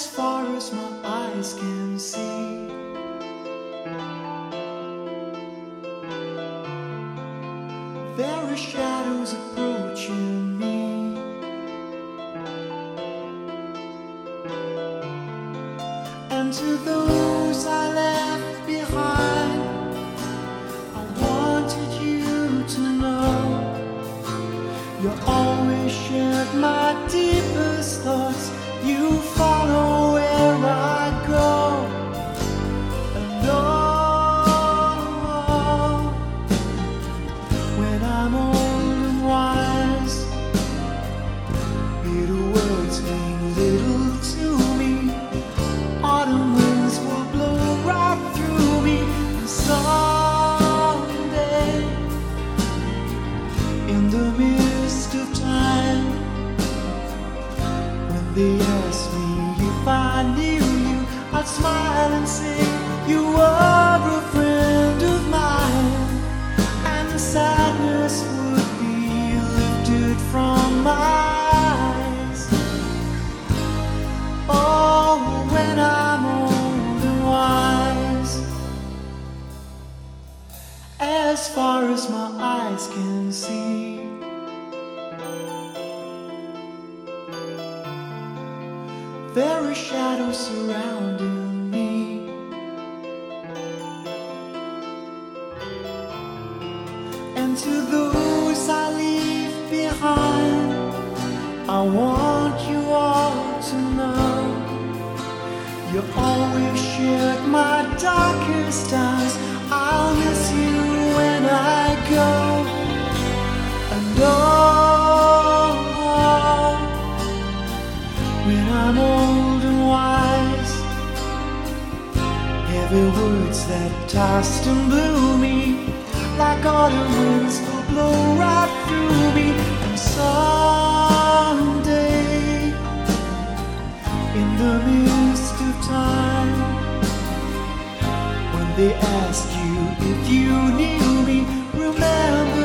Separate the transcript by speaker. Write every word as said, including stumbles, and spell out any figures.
Speaker 1: as far as my eyes can see. There are shadows approaching me, and to those I left behind, I wanted you to know you always shared my deepest thoughts. You follow where I go, and oh, when I'm old and wise, little words mean little to me. Autumn winds will blow right through me, and someday, in the midst of time, when they ask me if I knew you, I'd smile and say you were a friend of mine, and the sadness would be lifted from my eyes. Oh, when I'm old and wise, as far as my eyes can see. There are shadows surrounding me, and to those I leave behind, I want you all to know you always shared my darkest hours. I'll miss you when I go, and oh, when I'm old and wise, heavy words that tossed and blew me like autumn winds will blow right through me. And someday, in the midst of time, when they ask you if you knew me, remember